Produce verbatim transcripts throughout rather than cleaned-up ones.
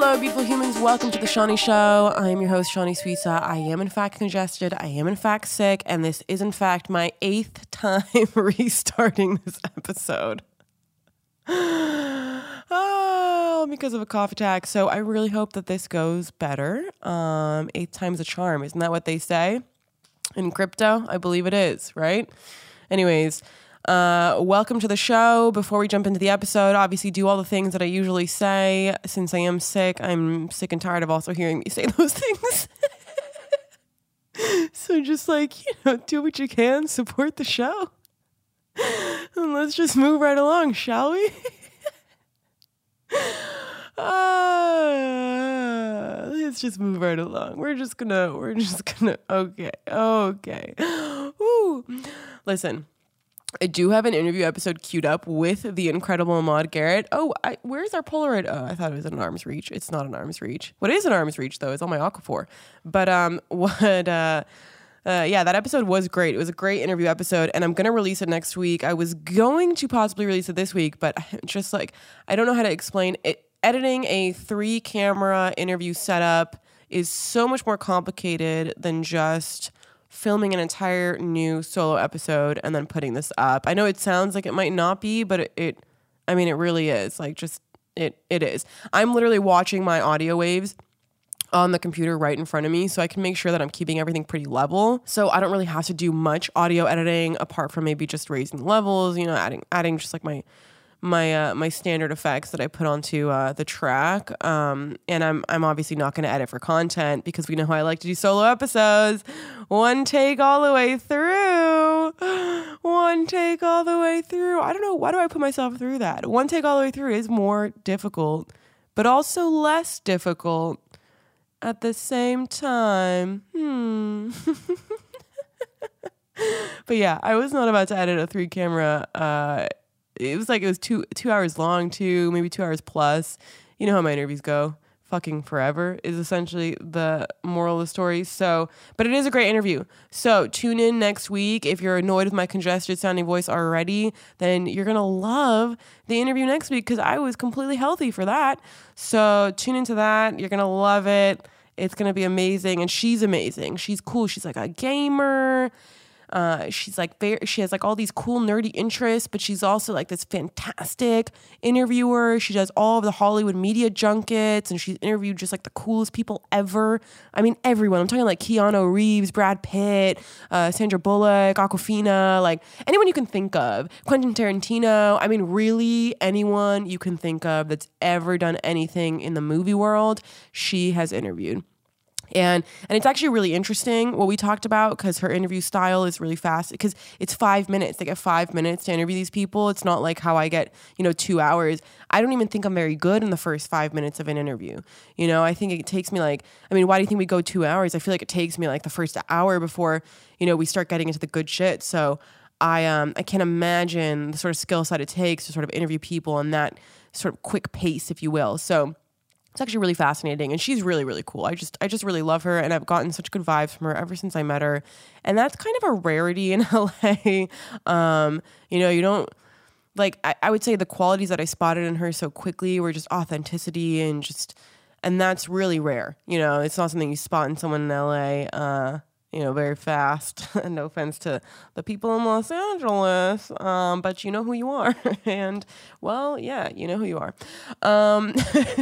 Hello, beautiful humans. Welcome to the Shawnee Show. I am your host, Shawnee Suisa. I am, in fact, congested. I am, in fact, sick. And this is, in fact, my eighth time restarting this episode. Oh, because of a cough attack. So I really hope that this goes better. Um, eighth time's a charm. Isn't that what they say? In crypto, I believe it is, right? Anyways, uh, welcome to the show. Before we jump into the episode, obviously do all the things that I usually say. Since I am sick, I'm sick and tired of also hearing me say those things. So just like, you know, do what you can, support the show. And let's just move right along, shall we? Uh, let's just move right along. We're just gonna, we're just gonna, okay, okay. Ooh. Listen, I do have an interview episode queued up with the incredible Ahmad Garrett. Oh, I, where's our Polaroid? Oh, I thought it was an arm's reach. It's not an arm's reach. What is an arm's reach, though, is on my Aquaphor. But um, what, uh, Uh, yeah, that episode was great. It was a great interview episode, and I'm going to release it next week. I was going to possibly release it this week, but just like, I don't know how to explain it. Editing a three-camera interview setup is so much more complicated than just filming an entire new solo episode and then putting this up. I know it sounds like it might not be, but it, it I mean, it really is. Like, just, it it is. I'm literally watching my audio waves on the computer right in front of me, so I can make sure that I'm keeping everything pretty level. So I don't really have to do much audio editing apart from maybe just raising the levels, you know, adding adding just like my my uh, my standard effects that I put onto uh, the track. Um, and I'm I'm obviously not going to edit for content because we know how I like to do solo episodes. One take all the way through. One take all the way through. I don't know, why do I put myself through that? One take all the way through is more difficult, but also less difficult at the same time. Hmm. But yeah, I was not about to edit a three camera. Uh, it was like, it was two, two hours long too, maybe two hours plus. You know how my interviews go. Fucking forever is essentially the moral of the story. So, but it is a great interview. So tune in next week. If you're annoyed with my congested sounding voice already, then you're going to love the interview next week because I was completely healthy for that. So tune into that. You're going to love it. It's going to be amazing. And she's amazing. She's cool. She's like a gamer. Uh, she's like, very, she has like all these cool nerdy interests, but she's also like this fantastic interviewer. She does all of the Hollywood media junkets, and she's interviewed just like the coolest people ever. I mean, everyone. I'm talking like Keanu Reeves, Brad Pitt, uh, Sandra Bullock, Awkwafina, like anyone you can think of. Quentin Tarantino. I mean, really anyone you can think of that's ever done anything in the movie world, she has interviewed. And and it's actually really interesting what we talked about because her interview style is really fast because it's five minutes. They get five minutes to interview these people. It's not like how I get, you know, two hours. I don't even think I'm very good in the first five minutes of an interview. You know, I think it takes me like, I mean, why do you think we go two hours? I feel like it takes me like the first hour before, you know, we start getting into the good shit. So I um I can't imagine the sort of skill set it takes to sort of interview people in that sort of quick pace, if you will. So it's actually really fascinating, and she's really, really cool. I just, I just really love her, and I've gotten such good vibes from her ever since I met her, and that's kind of a rarity in L A. Um, you know, you don't like. I, I would say the qualities that I spotted in her so quickly were just authenticity and just, and that's really rare. You know, it's not something you spot in someone in L A. Uh, you know, very fast. No offense to the people in Los Angeles, um, but you know who you are, and well, yeah, you know who you are. Um,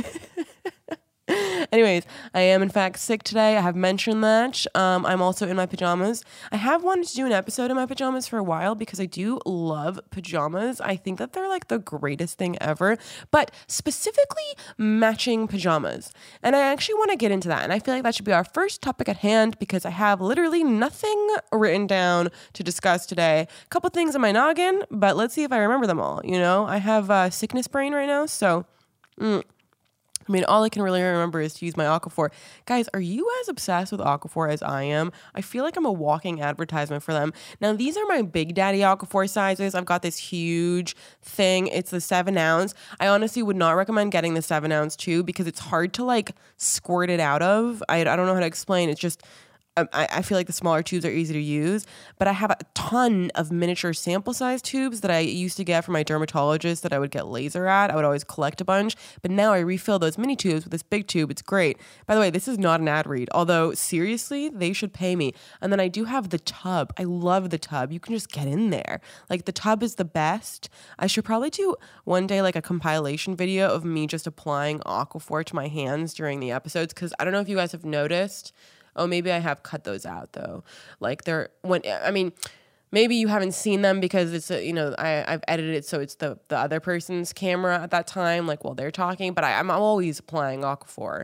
Anyways, I am in fact sick today. I have mentioned that. Um, I'm also in my pajamas. I have wanted to do an episode in my pajamas for a while because I do love pajamas. I think that they're like the greatest thing ever, but specifically matching pajamas. And I actually want to get into that. And I feel like that should be our first topic at hand because I have literally nothing written down to discuss today. A couple things in my noggin, but let's see if I remember them all. You know, I have uh, sickness brain right now, so... Mm. I mean, all I can really remember is to use my Aquaphor. Guys, are you as obsessed with Aquaphor as I am? I feel like I'm a walking advertisement for them. Now, these are my Big Daddy Aquaphor sizes. I've got this huge thing. It's the seven ounce. I honestly would not recommend getting the seven ounce too because it's hard to like squirt it out of. I, I don't know how to explain. It's just... I, I feel like the smaller tubes are easy to use, but I have a ton of miniature sample size tubes that I used to get from my dermatologist that I would get laser at. I would always collect a bunch, but now I refill those mini tubes with this big tube. It's great. By the way, this is not an ad read, although seriously, they should pay me. And then I do have the tub. I love the tub. You can just get in there. Like the tub is the best. I should probably do one day like a compilation video of me just applying Aquaphor to my hands during the episodes, because I don't know if you guys have noticed. Oh, maybe I have cut those out though. Like they're when I mean, maybe you haven't seen them because it's a, you know I I've edited it so it's the the other person's camera at that time, like while they're talking. But I, I'm always applying Aquaphor,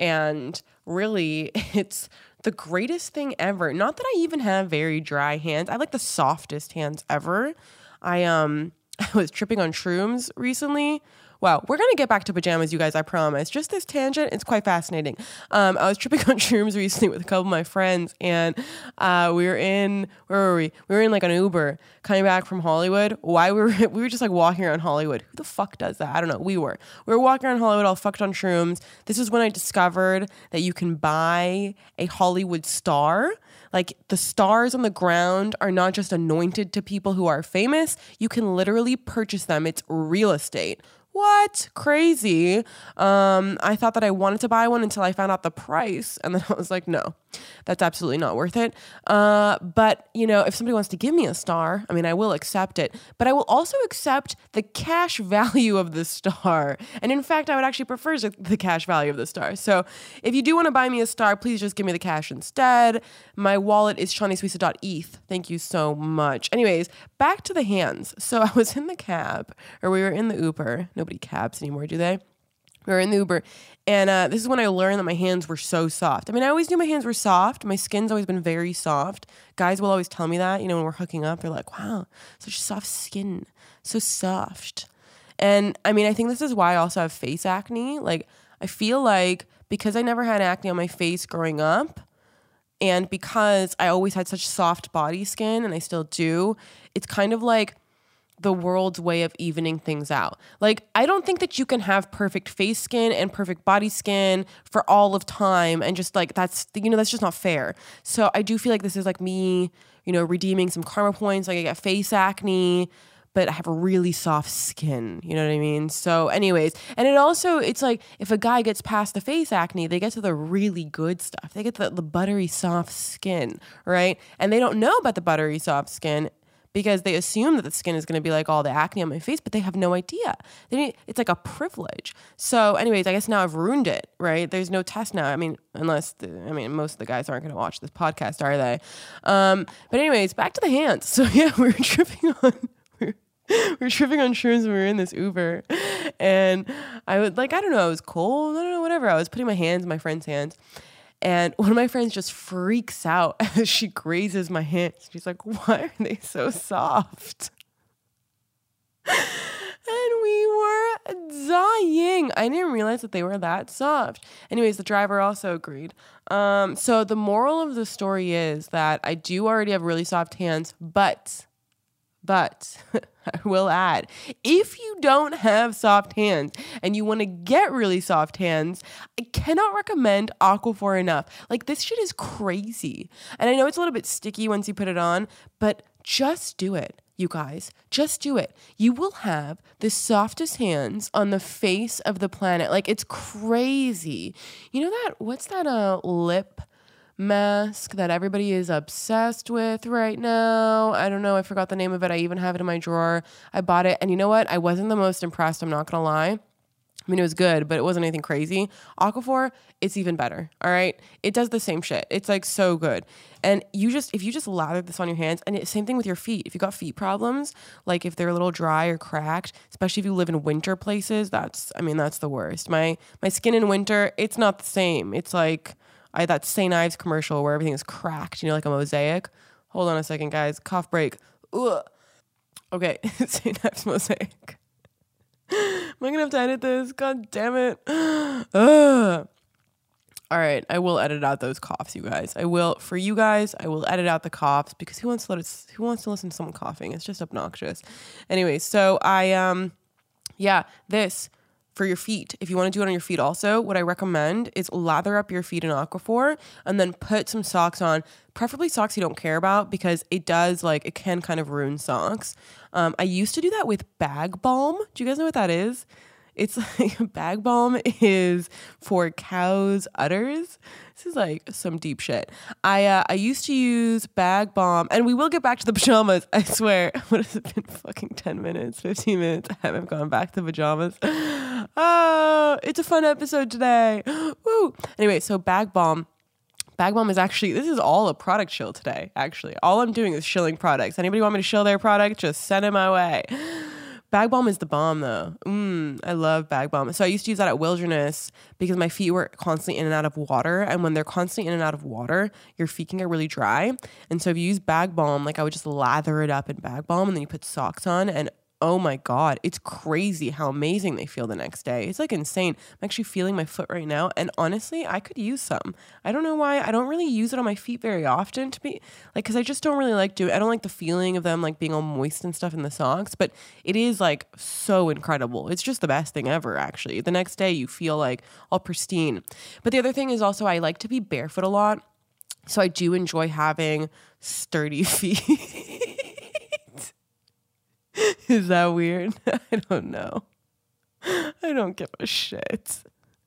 and really, it's the greatest thing ever. Not that I even have very dry hands. I have like the softest hands ever. I um I was tripping on shrooms recently. Wow, we're going to get back to pajamas, you guys, I promise. Just this tangent, it's quite fascinating. Um, I was tripping on shrooms recently with a couple of my friends, and uh, we were in, where were we? We were in like an Uber coming back from Hollywood. Why we were, we were just like walking around Hollywood. Who the fuck does that? I don't know. We were. We were walking around Hollywood all fucked on shrooms. This is when I discovered that you can buy a Hollywood star. Like the stars on the ground are not just anointed to people who are famous. You can literally purchase them. It's real estate. What? Crazy. Um, I thought that I wanted to buy one until I found out the price. And then I was like, no, that's absolutely not worth it. Uh, but, you know, if somebody wants to give me a star, I mean, I will accept it. But I will also accept the cash value of the star. And in fact, I would actually prefer the cash value of the star. So if you do want to buy me a star, please just give me the cash instead. My wallet is shawnee suissa dot e t h. Thank you so much. Anyways, back to the hands. So I was in the cab, or we were in the Uber. Nobody cabs anymore, do they? We were in the Uber, and uh, this is when I learned that my hands were so soft. I mean, I always knew my hands were soft. My skin's always been very soft. Guys will always tell me that, you know, when we're hooking up, they're like, wow, such soft skin, so soft. And I mean, I think this is why I also have face acne. Like, I feel like because I never had acne on my face growing up, and because I always had such soft body skin, and I still do, it's kind of like the world's way of evening things out. Like, I don't think that you can have perfect face skin and perfect body skin for all of time. And just like, that's, you know, that's just not fair. So I do feel like this is like me, you know, redeeming some karma points. Like I get face acne, but I have a really soft skin. You know what I mean? So anyways, and it also, it's like if a guy gets past the face acne, they get to the really good stuff. They get the, the buttery soft skin, right? And they don't know about the buttery soft skin because they assume that the skin is going to be like all the acne on my face, but they have no idea. They, it's like a privilege. So anyways, I guess now I've ruined it, right? There's no test now. I mean, unless, the, I mean, most of the guys aren't going to watch this podcast, are they? Um, but anyways, back to the hands. So yeah, we were tripping on, we were, we were tripping on shrooms when we were in this Uber. And I would like, I don't know, I was cold. I don't know, whatever. I was putting my hands in my friend's hands. And one of my friends just freaks out as she grazes my hands. She's like, why are they so soft? And we were dying. I didn't realize that they were that soft. Anyways, the driver also agreed. Um, so the moral of the story is that I do already have really soft hands, but... But I will add, if you don't have soft hands and you want to get really soft hands, I cannot recommend Aquaphor enough. Like, this shit is crazy. And I know it's a little bit sticky once you put it on, but just do it, you guys. Just do it. You will have the softest hands on the face of the planet. Like, it's crazy. You know that, what's that uh, lip mask that everybody is obsessed with right now? I don't know. I forgot the name of it. I even have it in my drawer. I bought it. And you know what? I wasn't the most impressed. I'm not going to lie. I mean, it was good, but it wasn't anything crazy. Aquaphor, it's even better. All right. It does the same shit. It's like so good. And you just, if you just lather this on your hands, and it, same thing with your feet. If you got feet problems, like if they're a little dry or cracked, especially if you live in winter places, that's, I mean, that's the worst. My, my skin in winter, it's not the same. It's like, I that Saint Ives commercial where everything is cracked, you know, like a mosaic. Hold on a second, guys. Cough break. Ugh. Okay, Saint Ives mosaic. Am I gonna have to edit this? God damn it. Ugh. All right, I will edit out those coughs, you guys. I will, for you guys, I will edit out the coughs because who wants to let it, who wants to listen to someone coughing? It's just obnoxious. Anyway, so I um, yeah, this. for your feet, if you want to do it on your feet also, what I recommend is lather up your feet in Aquaphor and then put some socks on, preferably socks you don't care about, because it does like, it can kind of ruin socks. Um, I used to do that with bag balm. Do you guys know what that is? It's like bag balm is for cows' udders. This is like some deep shit. I uh, I used to use bag balm, and we will get back to the pajamas. I swear. What has it been? Fucking ten minutes, fifteen minutes. I haven't gone back to the pajamas. Oh, it's a fun episode today. Woo. Anyway, so bag balm. Bag balm is actually, this is all a product shill today, actually. All I'm doing is shilling products. Anybody want me to shill their product? Just send it my way. Bag balm is the bomb though. Mm, I love bag balm. So I used to use that at Wilderness because my feet were constantly in and out of water. And when they're constantly in and out of water, your feet can get really dry. And so if you use bag balm, like I would just lather it up in bag balm and then you put socks on, and oh my God, it's crazy how amazing they feel the next day. It's like insane. I'm actually feeling my foot right now. And honestly, I could use some. I don't know why. I don't really use it on my feet very often to be like, cause I just don't really like doing, I don't like the feeling of them like being all moist and stuff in the socks, but it is like so incredible. It's just the best thing ever, actually. The next day you feel like all pristine. But the other thing is also I like to be barefoot a lot. So I do enjoy having sturdy feet. Is that weird? I don't know. I don't give a shit.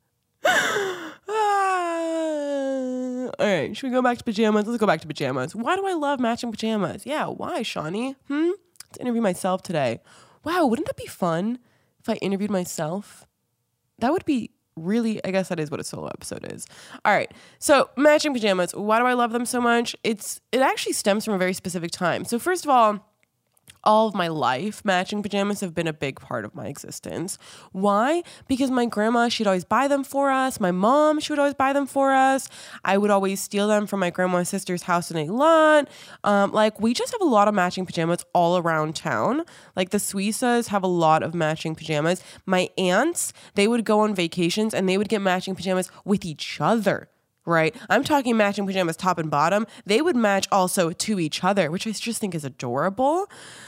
Ah. All right, should we go back to pajamas? Let's go back to pajamas. Why do I love matching pajamas? Yeah, why, Shawnee? Hmm? Let's interview myself today. Wow, wouldn't that be fun if I interviewed myself? That would be really, I guess that is what a solo episode is. All right, so matching pajamas. Why do I love them so much? It's It actually stems from a very specific time. So first of all, all of my life, matching pajamas have been a big part of my existence. Why? Because my grandma, she'd always buy them for us. My mom, she would always buy them for us. I would always steal them from my grandma's sister's house in a lot. Um, like, we just have a lot of matching pajamas all around town. Like, the Suissas have a lot of matching pajamas. My aunts, they would go on vacations and they would get matching pajamas with each other. Right? I'm talking matching pajamas top and bottom. They would match also to each other, which I just think is adorable.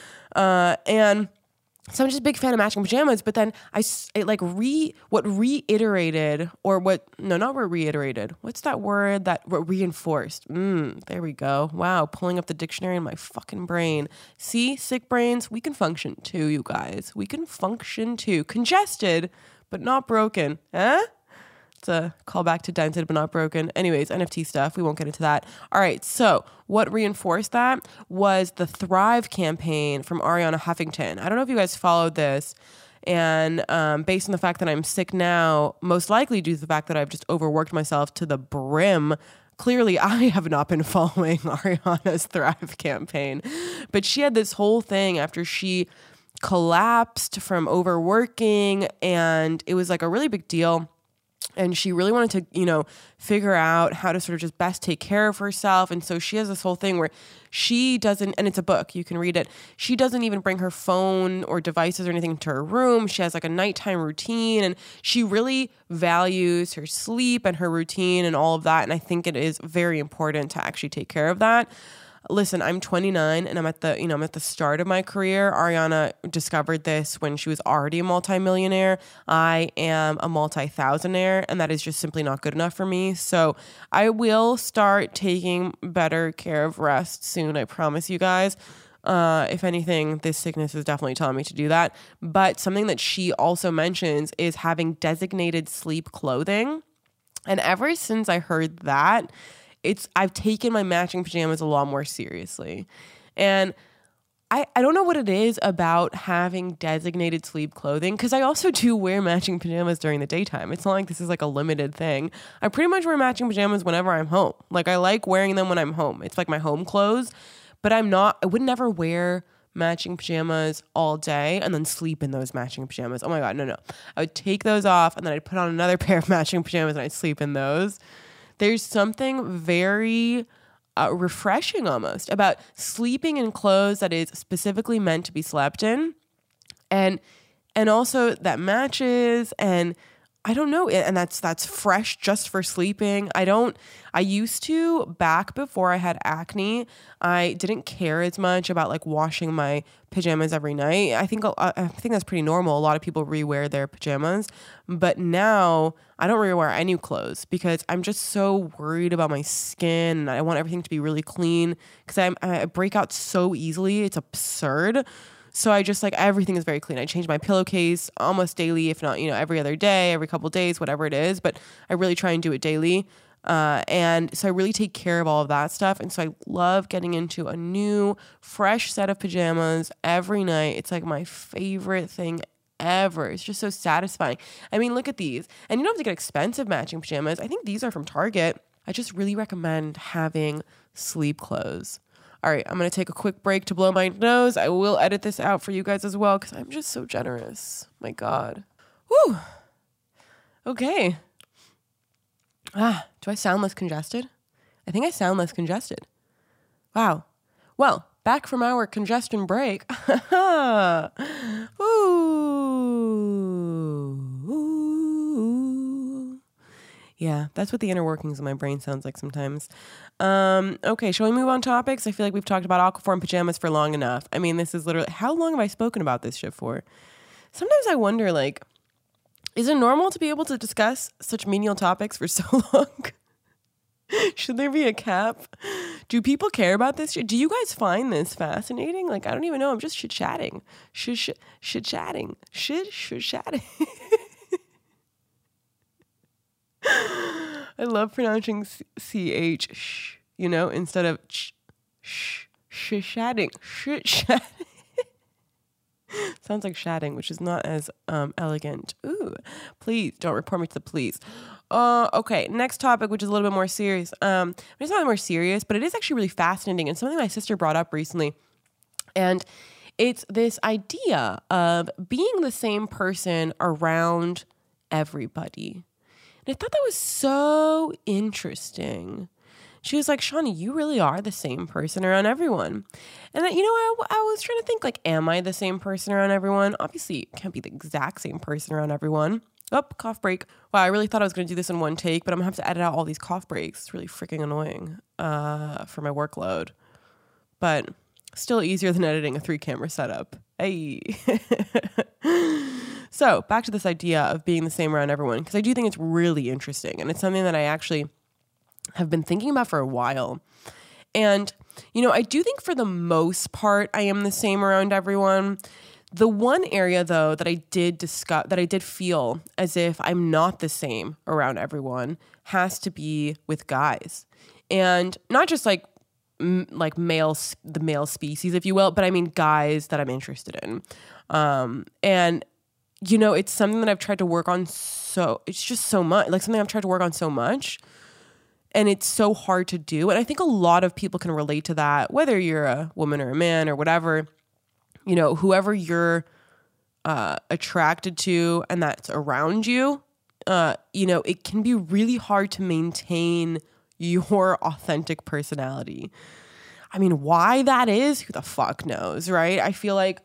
Uh, and so I'm just a big fan of matching pajamas, but then I it like re, what reiterated or what, no, not what reiterated. What's that word that what reinforced? Mm, there we go. Wow. Pulling up the dictionary in my fucking brain. See, sick brains, we can function too, you guys. We can function too. Congested, but not broken. Huh? It's a callback to dented but not broken. Anyways, N F T stuff. We won't get into that. All right. So what reinforced that was the Thrive campaign from Arianna Huffington. I don't know if you guys followed this. And um, based on the fact that I'm sick now, most likely due to the fact that I've just overworked myself to the brim, clearly I have not been following Arianna's Thrive campaign. But she had this whole thing after she collapsed from overworking, and it was like a really big deal. And she really wanted to, you know, figure out how to sort of just best take care of herself. And so she has this whole thing where she doesn't, and it's a book, you can read it. She doesn't even bring her phone or devices or anything into her room. She has like a nighttime routine, and she really values her sleep and her routine and all of that. And I think it is very important to actually take care of that. Listen, I'm twenty-nine and I'm at the, you know, I'm at the start of my career. Arianna discovered this when she was already a multimillionaire. I am a multi-thousandaire, and that is just simply not good enough for me. So I will start taking better care of rest soon. I promise you guys. Uh, if anything, this sickness is definitely telling me to do that. But something that she also mentions is having designated sleep clothing. And ever since I heard that, It's I've taken my matching pajamas a lot more seriously. And I, I don't know what it is about having designated sleep clothing, because I also do wear matching pajamas during the daytime. It's not like this is like a limited thing. I pretty much wear matching pajamas whenever I'm home. Like, I like wearing them when I'm home. It's like my home clothes, but I'm not, I would never wear matching pajamas all day and then sleep in those matching pajamas. Oh my God, no, no. I would take those off and then I'd put on another pair of matching pajamas and I'd sleep in those. There's something very uh, refreshing almost about sleeping in clothes that is specifically meant to be slept in, and and also that matches. And I don't know. And that's, that's fresh just for sleeping. I don't, I used to back before I had acne. I didn't care as much about like washing my pajamas every night. I think, I think that's pretty normal. A lot of people rewear their pajamas, but now I don't rewear any clothes because I'm just so worried about my skin and I want everything to be really clean because I I break out so easily. It's absurd. So I just like everything is very clean. I change my pillowcase almost daily, if not, you know, every other day, every couple of days, whatever it is. But I really try and do it daily. Uh, and so I really take care of all of that stuff. And so I love getting into a new, fresh set of pajamas every night. It's like my favorite thing ever. It's just so satisfying. I mean, look at these. And you don't have to get expensive matching pajamas. I think these are from Target. I just really recommend having sleep clothes. All right, I'm going to take a quick break to blow my nose. I will edit this out for you guys as well because I'm just so generous. My God. Whew. Okay. Ah, do I sound less congested? I think I sound less congested. Wow. Well, back from our congestion break. Ooh. Ooh. Yeah, that's what the inner workings of my brain sounds like sometimes. Um, okay, shall we move on topics? I feel like we've talked about Aquaphor pajamas for long enough. I mean, this is literally, how long have I spoken about this shit for? Sometimes I wonder, like, is it normal to be able to discuss such menial topics for so long? Should there be a cap? Do people care about this shit? Do you guys find this fascinating? Like, I don't even know. I'm just chit-chatting. Shit, shit, shit-chatting. Shit, shit-chatting. I love pronouncing C H, sh, you know, instead of ch, sh, sh-chatting. Shit-chatting. Sounds like shatting, which is not as um, elegant. Ooh, please don't report me to the police. Uh, okay, next topic, which is a little bit more serious. Um, it's not more serious, but it is actually really fascinating and something my sister brought up recently. And it's this idea of being the same person around everybody. And I thought that was so interesting. She was like, Shawnee, you really are the same person around everyone. And, you know, I, I was trying to think, like, am I the same person around everyone? Obviously, I can't be the exact same person around everyone. Oh, cough break. Wow, I really thought I was going to do this in one take, but I'm going to have to edit out all these cough breaks. It's really freaking annoying uh, for my workload. But still easier than editing a three-camera setup. Hey. So, back to this idea of being the same around everyone, because I do think it's really interesting, and it's something that I actually have been thinking about for a while. And, you know, I do think for the most part, I am the same around everyone. The one area, though, that I did discuss, that I did feel as if I'm not the same around everyone has to be with guys. And not just like, m- like male, the male species, if you will, but I mean guys that I'm interested in. Um, and, you know, it's something that I've tried to work on so, it's just so much, like something I've tried to work on so much. And it's so hard to do. And I think a lot of people can relate to that, whether you're a woman or a man or whatever, you know, whoever you're uh, attracted to and that's around you, uh, you know, it can be really hard to maintain your authentic personality. I mean, why that is, who the fuck knows, right? I feel like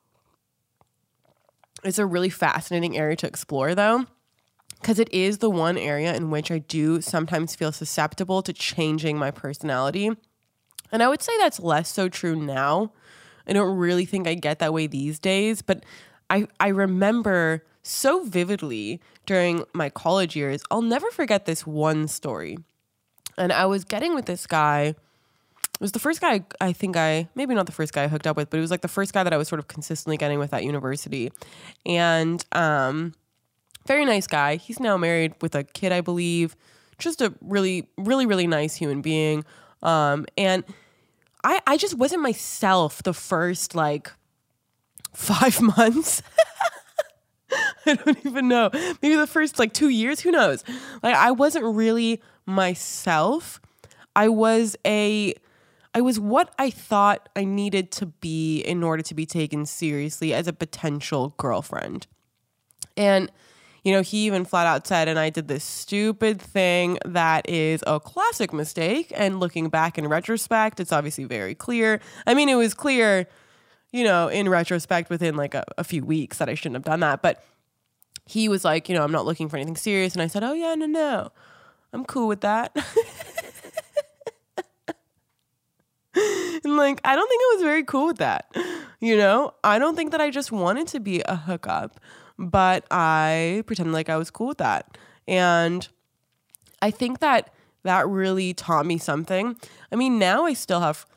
it's a really fascinating area to explore, though. Because it is the one area in which I do sometimes feel susceptible to changing my personality. And I would say that's less so true now. I don't really think I get that way these days. But I, I remember so vividly during my college years, I'll never forget this one story. And I was getting with this guy. It was the first guy I think I, maybe not the first guy I hooked up with, but it was like the first guy that I was sort of consistently getting with at university. And, um... very nice guy. He's now married with a kid, I believe. Just a really, really, really nice human being. Um, and I, I just wasn't myself the first, like, five months. I don't even know. Maybe the first, like, two years. Who knows? Like, I wasn't really myself. I was a... I was what I thought I needed to be in order to be taken seriously as a potential girlfriend. And... you know, he even flat out said, and I did this stupid thing that is a classic mistake. And looking back in retrospect, it's obviously very clear. I mean, it was clear, you know, in retrospect within like a, a few weeks that I shouldn't have done that. But he was like, you know, I'm not looking for anything serious. And I said, oh yeah, no, no, I'm cool with that. And like, I don't think I was very cool with that. You know, I don't think that I just wanted to be a hookup, but I pretended like I was cool with that. And I think that that really taught me something. I mean, now I still have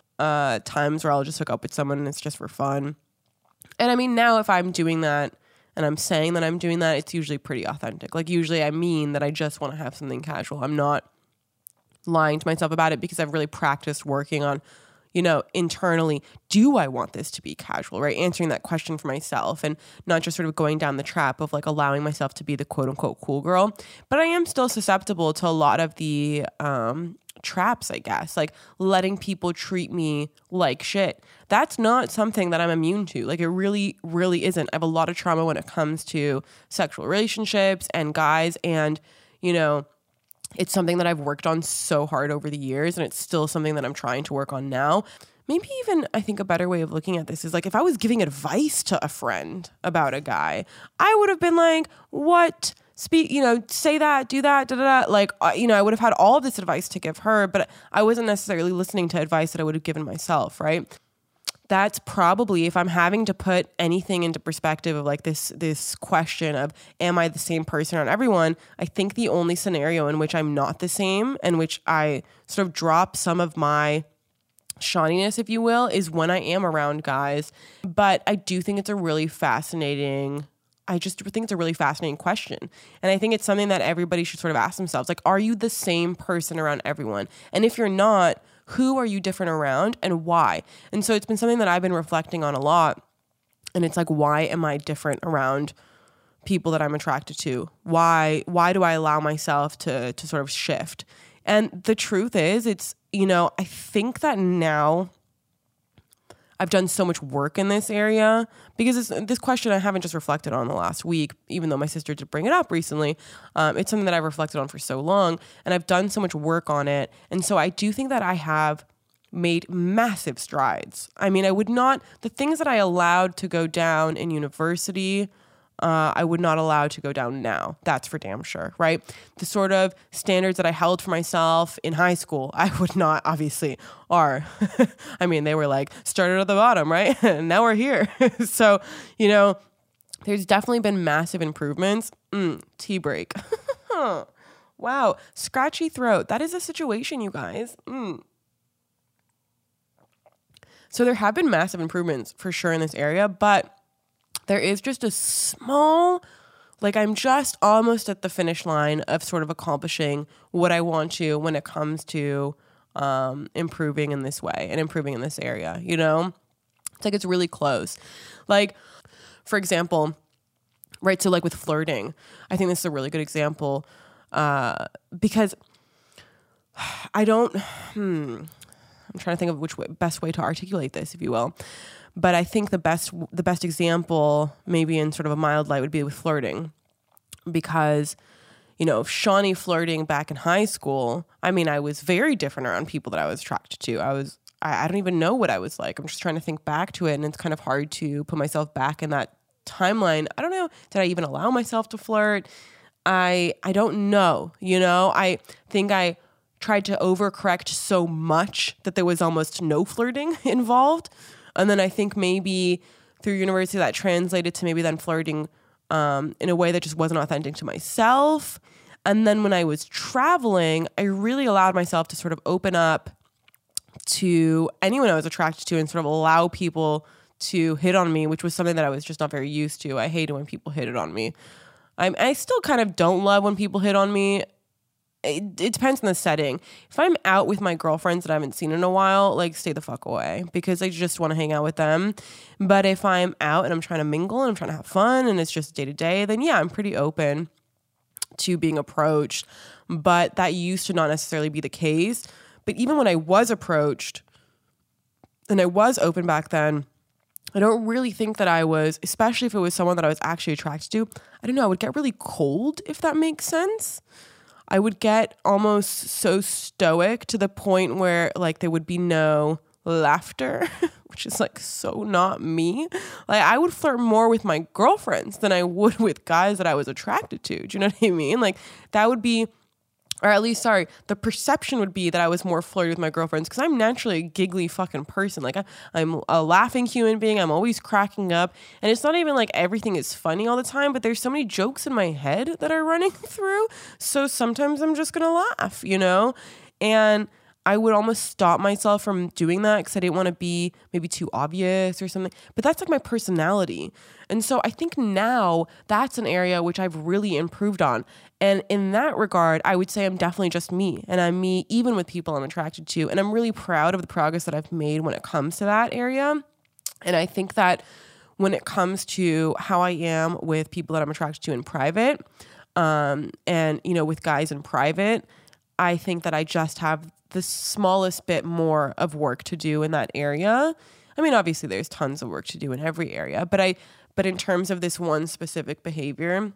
uh, times where I'll just hook up with someone and it's just for fun. And I mean, now if I'm doing that and I'm saying that I'm doing that, it's usually pretty authentic. Like usually I mean that I just want to have something casual. I'm not lying to myself about it because I've really practiced working on, you know, internally, do I want this to be casual, right? Answering that question for myself and not just sort of going down the trap of like allowing myself to be the quote unquote cool girl. But I am still susceptible to a lot of the um, traps, I guess, like letting people treat me like shit. That's not something that I'm immune to. Like it really, really isn't. I have a lot of trauma when it comes to sexual relationships and guys, and, you know, it's something that I've worked on so hard over the years, and it's still something that I'm trying to work on now. Maybe even I think a better way of looking at this is like if I was giving advice to a friend about a guy, I would have been like, what? Speak, you know, say that, do that, da da da. Like, uh, you know, I would have had all of this advice to give her, but I wasn't necessarily listening to advice that I would have given myself, right? That's probably, if I'm having to put anything into perspective of like this this question of, am I the same person on everyone? I think the only scenario in which I'm not the same, and which I sort of drop some of my shawniness, if you will, is when I am around guys. But I do think it's a really fascinating, I just think it's a really fascinating question. And I think it's something that everybody should sort of ask themselves. Like, are you the same person around everyone? And if you're not, who are you different around and why? And so it's been something that I've been reflecting on a lot. And it's like, why am I different around people that I'm attracted to? Why, why do I allow myself to, to sort of shift? And the truth is, it's, you know, I think that now I've done so much work in this area, because it's, this question I haven't just reflected on the last week, even though my sister did bring it up recently. Um, it's something that I've reflected on for so long, and I've done so much work on it. And so I do think that I have made massive strides. I mean, I would not, the things that I allowed to go down in university, Uh, I would not allow to go down now. That's for damn sure, right? The sort of standards that I held for myself in high school, I would not, obviously, are. I mean, they were like, started at the bottom, right? And now we're here. So, you know, there's definitely been massive improvements. Mm, tea break. Wow. Scratchy throat. That is a situation, you guys. Mm. So there have been massive improvements for sure in this area, but there is just a small, like I'm just almost at the finish line of sort of accomplishing what I want to when it comes to um, improving in this way and improving in this area, you know? It's like it's really close. Like, for example, right, so like with flirting, I think this is a really good example uh, because I don't, hmm, I'm trying to think of which way, best way to articulate this, if you will. But I think the best the best example, maybe in sort of a mild light, would be with flirting. Because, you know, Shawnee flirting back in high school, I mean, I was very different around people that I was attracted to. I was, I, I don't even know what I was like. I'm just trying to think back to it, and it's kind of hard to put myself back in that timeline. I don't know. Did I even allow myself to flirt? I I don't know. You know, I think I tried to overcorrect so much that there was almost no flirting involved. And then I think maybe through university that translated to maybe then flirting um, in a way that just wasn't authentic to myself. And then when I was traveling, I really allowed myself to sort of open up to anyone I was attracted to and sort of allow people to hit on me, which was something that I was just not very used to. I hated when people hit it on me. I'm, I still kind of don't love when people hit on me. It, it depends on the setting. If I'm out with my girlfriends that I haven't seen in a while, like stay the fuck away, because I just want to hang out with them. But if I'm out and I'm trying to mingle and I'm trying to have fun and it's just day to day, then yeah, I'm pretty open to being approached. But that used to not necessarily be the case. But even when I was approached and I was open back then, I don't really think that I was, especially if it was someone that I was actually attracted to, I don't know, I would get really cold, if that makes sense. I would get almost so stoic to the point where like there would be no laughter, which is like so not me. Like I would flirt more with my girlfriends than I would with guys that I was attracted to. Do you know what I mean? Like that would be, or at least, sorry, the perception would be that I was more flirty with my girlfriends because I'm naturally a giggly fucking person. Like I, I'm a laughing human being. I'm always cracking up. And it's not even like everything is funny all the time, but there's so many jokes in my head that are running through. So sometimes I'm just going to laugh, you know? And I would almost stop myself from doing that because I didn't want to be maybe too obvious or something. But that's like my personality. And so I think now that's an area which I've really improved on. And in that regard, I would say I'm definitely just me. And I'm me even with people I'm attracted to. And I'm really proud of the progress that I've made when it comes to that area. And I think that when it comes to how I am with people that I'm attracted to in private, um, and, you know, with guys in private, I think that I just have the smallest bit more of work to do in that area. I mean, obviously there's tons of work to do in every area, but I, but in terms of this one specific behavior,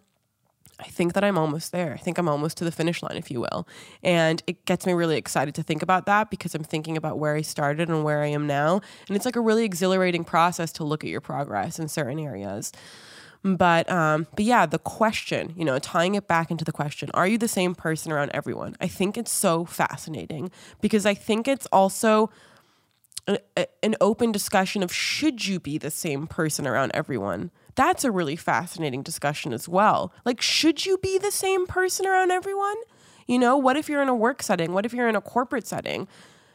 I think that I'm almost there. I think I'm almost to the finish line, if you will. And it gets me really excited to think about that because I'm thinking about where I started and where I am now. And it's like a really exhilarating process to look at your progress in certain areas. But, um, but yeah, the question, you know, tying it back into the question, are you the same person around everyone? I think it's so fascinating because I think it's also a, a, an open discussion of should you be the same person around everyone? That's a really fascinating discussion as well. Like, should you be the same person around everyone? You know, what if you're in a work setting? What if you're in a corporate setting?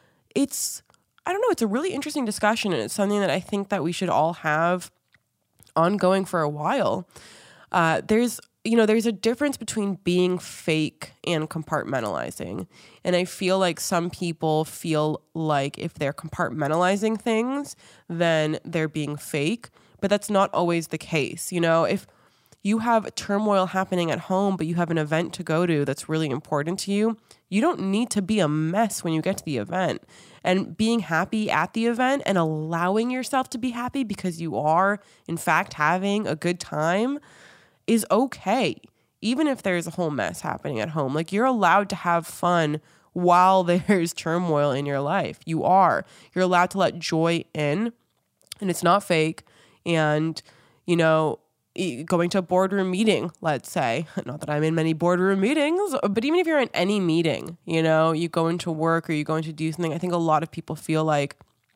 It's, I don't know, it's a really interesting discussion and it's something that I think that we should all have ongoing for a while. Uh, there's, you know, there's a difference between being fake and compartmentalizing. And I feel like some people feel like if they're compartmentalizing things, then they're being fake. But that's not always the case. You know, if you have turmoil happening at home, but you have an event to go to that's really important to you, you don't need to be a mess when you get to the event. And being happy at the event and allowing yourself to be happy because you are, in fact, having a good time is okay. Even if there's a whole mess happening at home, like you're allowed to have fun while there's turmoil in your life. You are. You're allowed to let joy in, and it's not fake. And, you know, going to a boardroom meeting, let's say, not that I'm in many boardroom meetings, but even if you're in any meeting, you know, you go into work or you go into do something, I think a lot of people feel like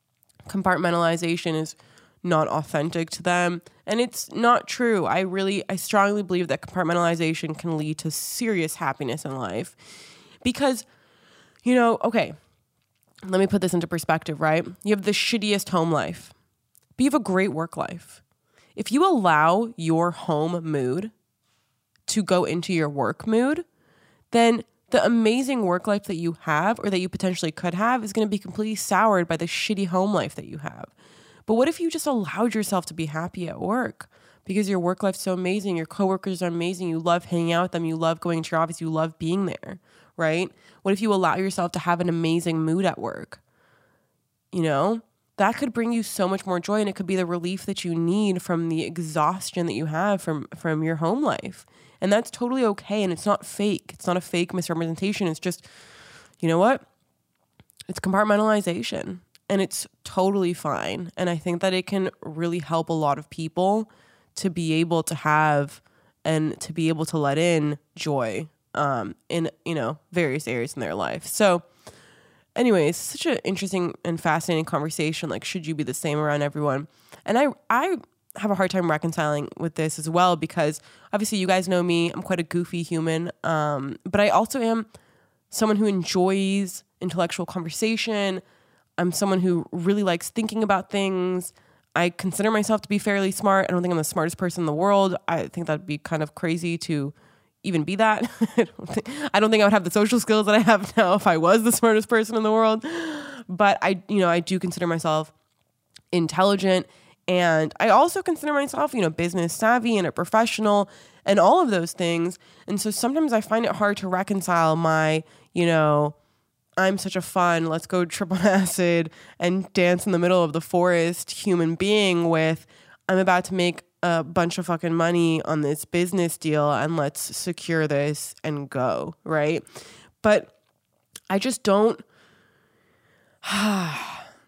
compartmentalization is not authentic to them. And it's not true. I really, I strongly believe that compartmentalization can lead to serious happiness in life because, you know, okay, let me put this into perspective, right? You have the shittiest home life, but you have a great work life. If you allow your home mood to go into your work mood, then the amazing work life that you have or that you potentially could have is going to be completely soured by the shitty home life that you have. But what if you just allowed yourself to be happy at work because your work life's so amazing, your coworkers are amazing, you love hanging out with them, you love going to your office, you love being there, right? What if you allow yourself to have an amazing mood at work? You know? That could bring you so much more joy, and it could be the relief that you need from the exhaustion that you have from, from your home life. And that's totally okay, and it's not fake. It's not a fake misrepresentation. It's just, you know what? It's compartmentalization, and it's totally fine. And I think that it can really help a lot of people to be able to have and to be able to let in joy um, in, you know, various areas in their life. So anyways, such an interesting and fascinating conversation. Like, should you be the same around everyone? And I, I have a hard time reconciling with this as well because obviously you guys know me. I'm quite a goofy human, um, but I also am someone who enjoys intellectual conversation. I'm someone who really likes thinking about things. I consider myself to be fairly smart. I don't think I'm the smartest person in the world. I think that'd be kind of crazy to even be that. I don't think, I don't think I would have the social skills that I have now if I was the smartest person in the world. But I, you know, I do consider myself intelligent, and I also consider myself, you know, business savvy and a professional and all of those things. And so sometimes I find it hard to reconcile my, you know, I'm such a fun, let's go trip on acid and dance in the middle of the forest human being with I'm about to make a bunch of fucking money on this business deal and let's secure this and go, right? But I just don't,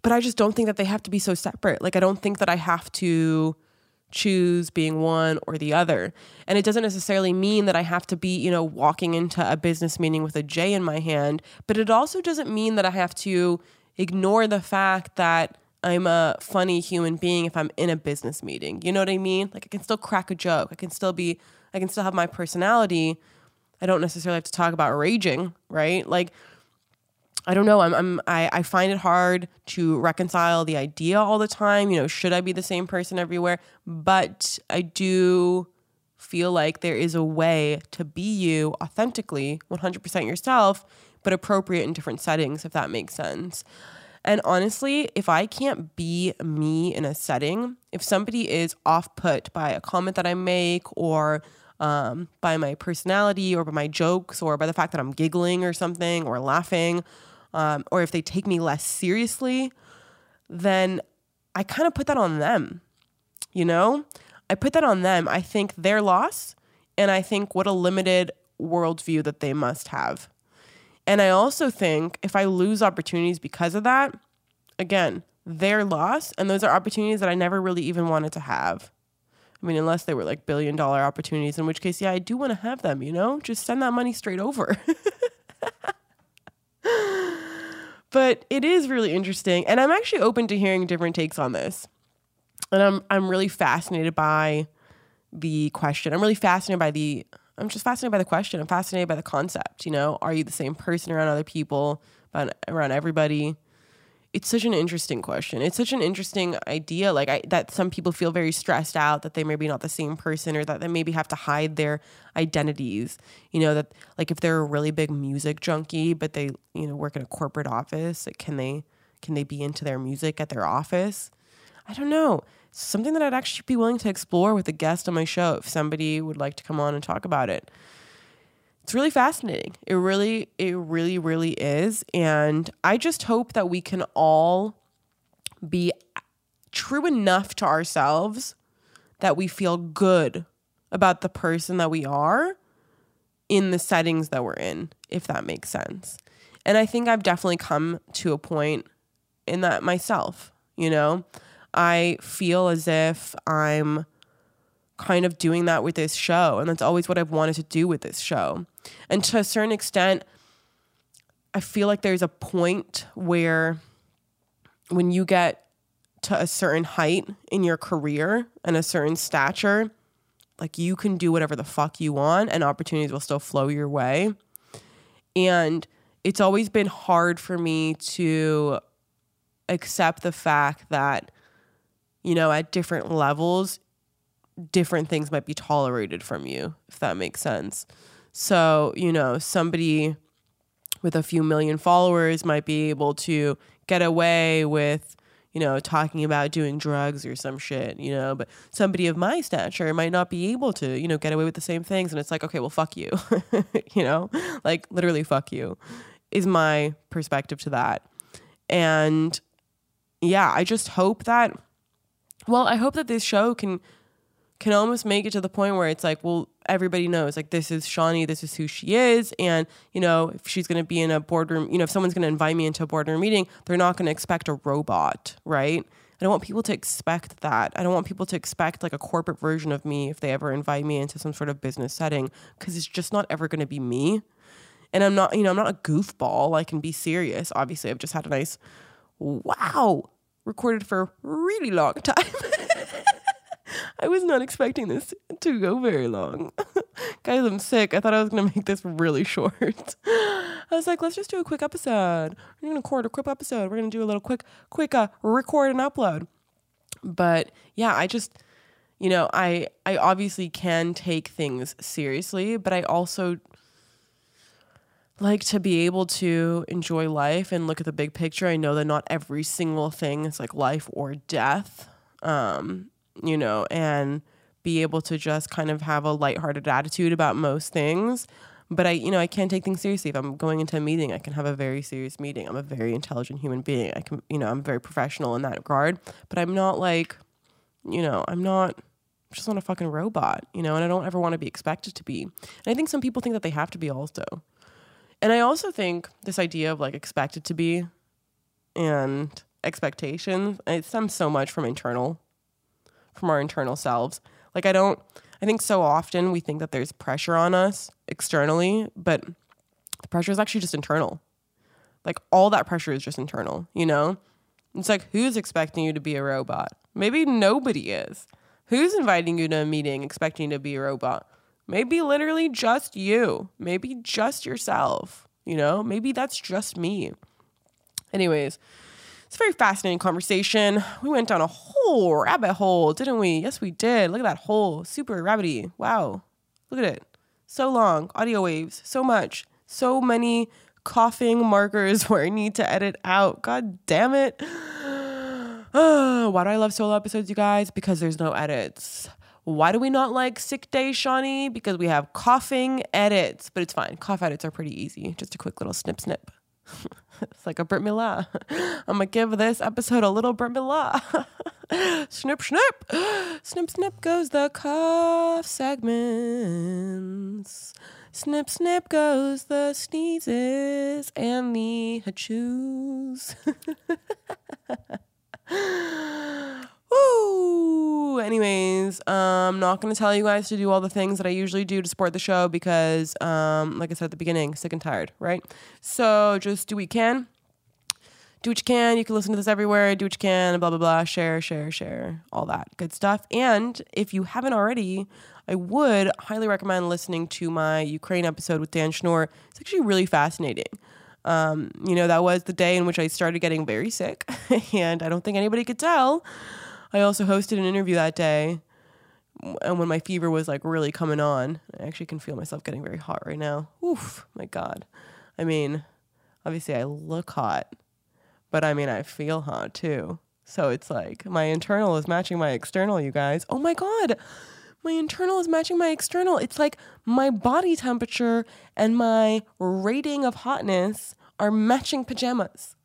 but I just don't think that they have to be so separate. Like, I don't think that I have to choose being one or the other. And it doesn't necessarily mean that I have to be, you know, walking into a business meeting with a J in my hand, but it also doesn't mean that I have to ignore the fact that I'm a funny human being if I'm in a business meeting. You know what I mean? Like, I can still crack a joke. I can still be, I can still have my personality. I don't necessarily have to talk about raging, right? Like, I don't know. I'm, I'm, I, I find it hard to reconcile the idea all the time. You know, should I be the same person everywhere? But I do feel like there is a way to be you authentically, one hundred percent yourself, but appropriate in different settings, if that makes sense. And honestly, if I can't be me in a setting, if somebody is off-put by a comment that I make, or um, by my personality, or by my jokes, or by the fact that I'm giggling or something, or laughing, Um, or if they take me less seriously, then I kind of put that on them, you know? I put that on them. I think their loss, and I think what a limited worldview that they must have. And I also think if I lose opportunities because of that, again, their loss, and those are opportunities that I never really even wanted to have. I mean, unless they were like billion dollar opportunities, in which case, yeah, I do want to have them, you know? Just send that money straight over. But it is really interesting, and I'm actually open to hearing different takes on this. And I'm I'm really fascinated by the question. I'm really fascinated by the I'm just fascinated by the question. I'm fascinated by the concept, you know? Are you the same person around other people, around everybody? It's such an interesting question. It's such an interesting idea, like I, that some people feel very stressed out that they may be not the same person, or that they maybe have to hide their identities. You know, that like if they're a really big music junkie, but they, you know, work in a corporate office, like can they can they be into their music at their office? I don't know. It's something that I'd actually be willing to explore with a guest on my show if somebody would like to come on and talk about it. It's really fascinating. It really, it really, really is. And I just hope that we can all be true enough to ourselves that we feel good about the person that we are in the settings that we're in, if that makes sense. And I think I've definitely come to a point in that myself, you know? I feel as if I'm kind of doing that with this show. And that's always what I've wanted to do with this show. And to a certain extent, I feel like there's a point where when you get to a certain height in your career and a certain stature, like you can do whatever the fuck you want and opportunities will still flow your way. And it's always been hard for me to accept the fact that, you know, at different levels, different things might be tolerated from you, if that makes sense. So, you know, somebody with a few million followers might be able to get away with, you know, talking about doing drugs or some shit, you know, but somebody of my stature might not be able to, you know, get away with the same things. And it's like, okay, well, fuck you, you know, like literally fuck you is my perspective to that. And yeah, I just hope that, well, I hope that this show can, can almost make it to the point where it's like, well, everybody knows, like, this is Shawnee, this is who she is. And, you know, if she's going to be in a boardroom, you know, if someone's going to invite me into a boardroom meeting, they're not going to expect a robot, right? I don't want people to expect that. I don't want people to expect like a corporate version of me if they ever invite me into some sort of business setting, because it's just not ever going to be me. And I'm not, you know, I'm not a goofball. I can be serious. Obviously, I've just had a nice, wow, recorded for a really long time. I was not expecting this to go very long. Guys, I'm sick. I thought I was going to make this really short. I was like, let's just do a quick episode. We're going to record a quick episode. We're going to do a little quick, quick uh, record and upload. But yeah, I just, you know, I, I obviously can take things seriously, but I also like to be able to enjoy life and look at the big picture. I know that not every single thing is like life or death. Um, you know, and be able to just kind of have a lighthearted attitude about most things. But I, you know, I can't take things seriously. If I'm going into a meeting, I can have a very serious meeting. I'm a very intelligent human being. I can, you know, I'm very professional in that regard, but I'm not like, you know, I'm not I'm just not a fucking robot, you know, and I don't ever want to be expected to be. And I think some people think that they have to be also. And I also think this idea of like expected to be and expectations. It stems so much from internal, from our internal selves. Like I don't, I think so often we think that there's pressure on us externally, but the pressure is actually just internal. Like all that pressure is just internal, you know? It's like, who's expecting you to be a robot? Maybe nobody is. Who's inviting you to a meeting expecting you to be a robot? Maybe literally just you. Maybe just yourself, you know? Maybe that's just me. Anyways, it's a very fascinating conversation. We went down a whole rabbit hole, didn't we? Yes, we did. Look at that hole. Super rabbity. Wow. Look at it. So long. Audio waves. So much. So many coughing markers where I need to edit out. God damn it. Oh, why do I love solo episodes, you guys? Because there's no edits. Why do we not like sick day, Shawnee? Because we have coughing edits. But it's fine. Cough edits are pretty easy. Just a quick little snip snip. It's like a Brit Mila. I'm going to give this episode a little Brit Mila. Snip, snip. Snip, snip goes the cough segments. Snip, snip goes the sneezes and the hachoos. Woo! Anyways, I'm not going to tell you guys to do all the things that I usually do to support the show because, um, like I said at the beginning, sick and tired, right? So just do what you can. Do what you can. You can listen to this everywhere. Do what you can. Blah, blah, blah. Share, share, share. All that good stuff. And if you haven't already, I would highly recommend listening to my Ukraine episode with Dan Schnorr. It's actually really fascinating. Um, you know, that was the day in which I started getting very sick, and I don't think anybody could tell. I also hosted an interview that day, and when my fever was like really coming on, I actually can feel myself getting very hot right now. Oof, my God. I mean, obviously I look hot, but I mean, I feel hot too. So it's like my internal is matching my external, you guys. Oh my God. My internal is matching my external. It's like my body temperature and my rating of hotness are matching pajamas.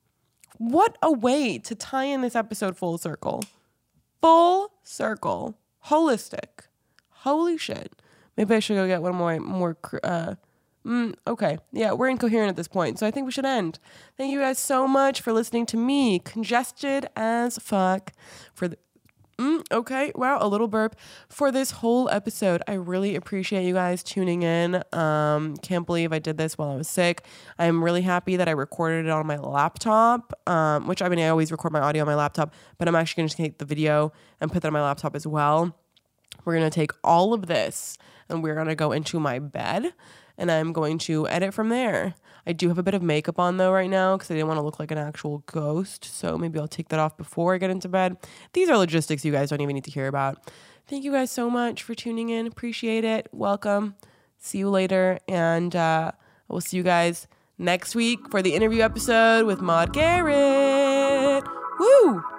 What a way to tie in this episode full circle. Full circle. Holistic. Holy shit. Maybe I should go get one more, more, uh, mm, okay. Yeah, we're incoherent at this point, so I think we should end. Thank you guys so much for listening to me, congested as fuck, for the, Mm, okay, wow, a little burp for this whole episode. I really appreciate you guys tuning in. Um, can't believe I did this while I was sick. I'm really happy that I recorded it on my laptop, um, which I mean, I always record my audio on my laptop, but I'm actually going to take the video and put that on my laptop as well. We're going to take all of this and we're going to go into my bed and I'm going to edit from there. I do have a bit of makeup on though right now because I didn't want to look like an actual ghost. So maybe I'll take that off before I get into bed. These are logistics you guys don't even need to hear about. Thank you guys so much for tuning in. Appreciate it. Welcome. See you later. And uh, I will see you guys next week for the interview episode with Maude Garrett. Woo!